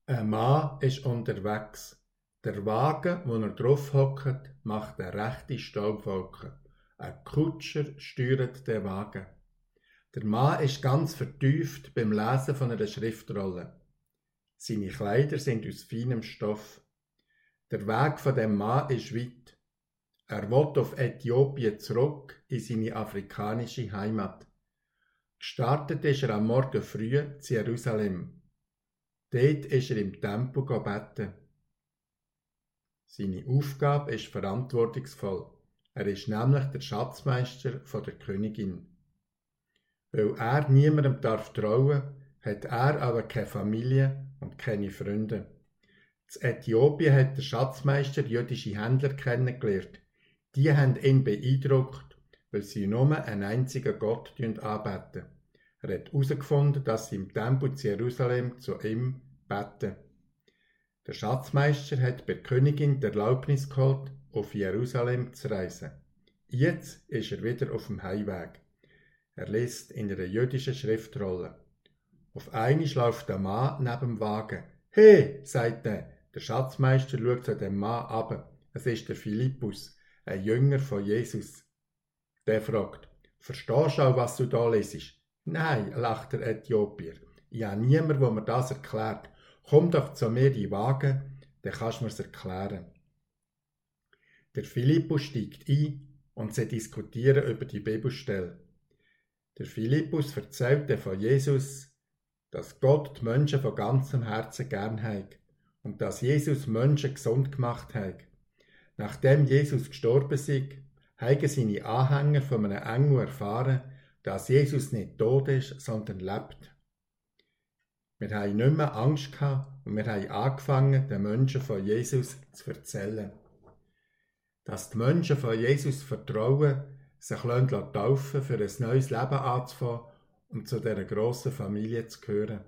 Ein Mann ist unterwegs. Der Wagen, wo er drauf hockt, macht eine rechte Staubwolke. Ein Kutscher steuert den Wagen. Der Mann ist ganz vertieft beim Lesen von einer Schriftrolle. Seine Kleider sind aus feinem Stoff. Der Weg von dem Mann ist weit. Er will auf Äthiopien zurück in seine afrikanische Heimat. Gestartet ist er am Morgen früh zu Jerusalem. Dort ist er im Tempel beten. Seine Aufgabe ist verantwortungsvoll. Er ist nämlich der Schatzmeister der Königin. Weil er niemandem trauen darf, hat er aber keine Familie und keine Freunde. In Äthiopien hat der Schatzmeister jüdische Händler kennengelernt. Die haben ihn beeindruckt, weil sie nur einen einzigen Gott anbeten. Er hat herausgefunden, dass sie im Tempel zu Jerusalem zu ihm beten. Der Schatzmeister hat bei der Königin die Erlaubnis geholt, auf Jerusalem zu reisen. Jetzt ist er wieder auf dem Heimweg. Er liest in einer jüdischen Schriftrolle. Auf einmal läuft der Mann neben dem Wagen. «Hey!» sagt er. Der Schatzmeister schaut zu dem Mann ab. Es ist der Philippus, ein Jünger von Jesus. Der fragt, «Verstehst du auch, was du da lesest?» «Nein», lacht der Äthiopier. «Ich habe niemanden, der mir das erklärt. Komm doch zu mir in den Wagen, dann kannst du mir's erklären.» Der Philippus steigt ein und sie diskutieren über die Bibelstelle. Der Philippus erzählt von Jesus, dass Gott die Menschen von ganzem Herzen gern hat und dass Jesus Menschen gesund gemacht hat. Nachdem Jesus gestorben ist, haben seine Anhänger von einem Engel erfahren, dass Jesus nicht tot ist, sondern lebt. Wir haben nicht mehr Angst gehabt und wir haben angefangen, den Menschen von Jesus zu erzählen. Dass die Menschen von Jesus vertrauen, sich taufen für ein neues Leben anzufangen und zu dieser grossen Familie zu gehören.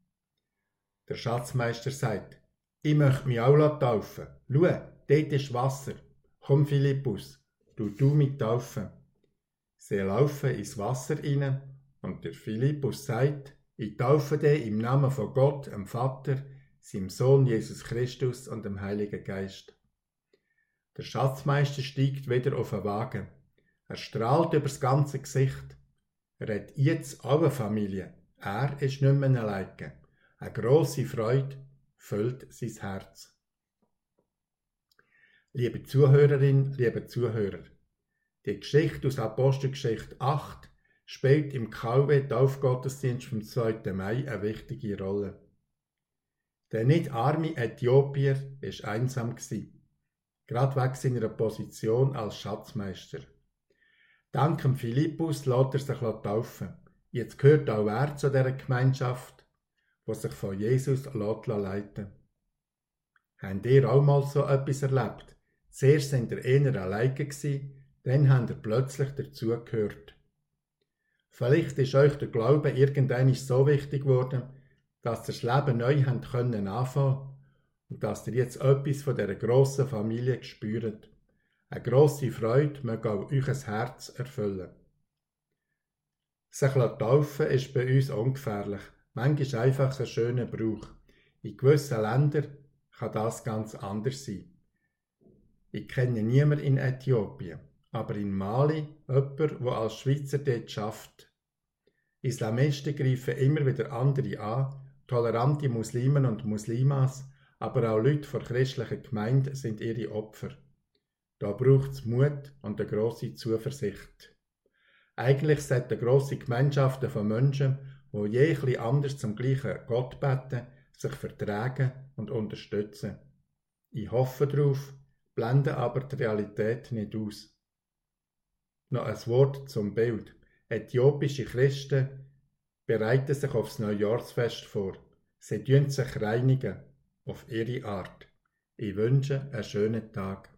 Der Schatzmeister sagt, «Ich möchte mich auch taufen. Schau, dort ist Wasser. Komm, Philippus, du mich taufen.» Sie laufen ins Wasser hinein und der Philippus sagt, «Ich taufe dich im Namen von Gott, dem Vater, seinem Sohn Jesus Christus und dem Heiligen Geist.» Der Schatzmeister steigt wieder auf den Wagen. Er strahlt über das ganze Gesicht. Er hat jetzt alle Familie. Er ist nicht mehr alleine. Eine grosse Freude füllt sein Herz. Liebe Zuhörerin, liebe Zuhörer, die Geschichte aus Apostelgeschichte 8 spielt im KW-Taufgottesdienst vom 2. Mai eine wichtige Rolle. Der nicht arme Äthiopier war einsam, gerade wegen seiner Position als Schatzmeister. Dank dem Philippus lässt er sich taufen. Jetzt gehört auch er zu dieser Gemeinschaft, die sich von Jesus leiten lässt. Habt ihr auch mal so etwas erlebt? Zuerst sind ihr eher alleine, dann habt ihr plötzlich dazugehört. Vielleicht ist euch der Glaube irgendwann so wichtig geworden, dass ihr das Leben neu habt können anfangen und dass ihr jetzt etwas von dieser grossen Familie spürt. Eine grosse Freude möge auch euch ein Herz erfüllen. Sich taufen ist bei uns ungefährlich. Manchmal einfach ein schöner Brauch. In gewissen Ländern kann das ganz anders sein. Ich kenne niemanden in Äthiopien, aber in Mali jemanden, der als Schweizer dort schafft. Islamisten greifen immer wieder andere an, tolerante Muslimen und Muslimas, aber auch Leute von christlichen Gemeinden sind ihre Opfer. Da braucht es Mut und eine grosse Zuversicht. Eigentlich sollten grosse Gemeinschaften von Menschen, die je ein bisschen anders zum gleichen Gott beten, sich vertragen und unterstützen. Ich hoffe darauf, blende aber die Realität nicht aus. Noch ein Wort zum Bild. Äthiopische Christen bereiten sich aufs Neujahrsfest vor. Sie reinigen sich auf ihre Art. Ich wünsche einen schönen Tag.